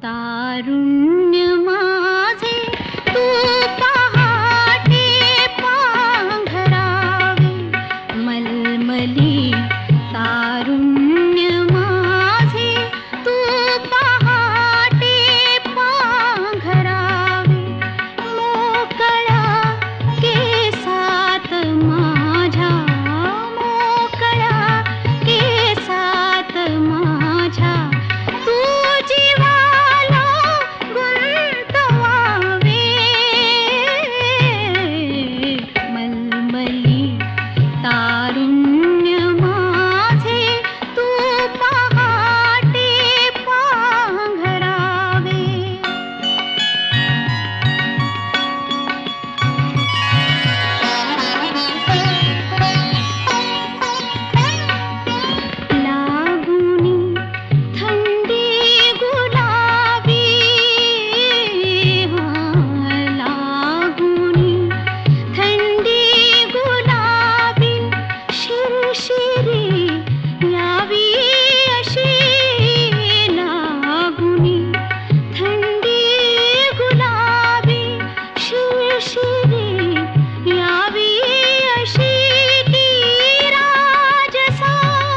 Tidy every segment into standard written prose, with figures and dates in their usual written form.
तारुण्य माझे तू पहाटे पांघरावे मलमली तारुण्य माझे तू पहाटे पांघरावे मोकळ्या केसात माझ्या मोकळ्या केसात माझ्या तू जीवाला गुंतवावे मलमली तारुण्य माझे तू पहाटे पांघरावे लागुनी थंडी गुलाबी लागुनी थंडी गुलाबी शिरशिरी यावी अशी लागुनी थंडी गुलाबी शिरशिरी यावी अशी ती राजसा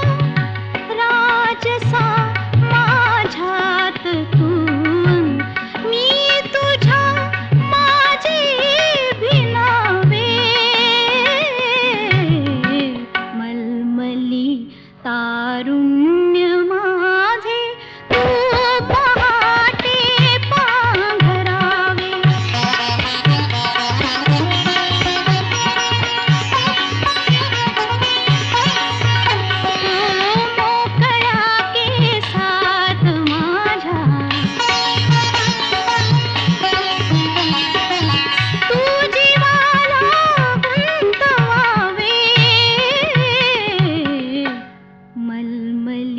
राजसा माझ्यात तू मी तुझ्या माझी भिनावे मलमली तारुण्य माझे तू पहाटे पांघरावे मोकळ्या केसात माझ्या तू जीवाला गुंतवावे मलमली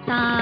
तारुण्य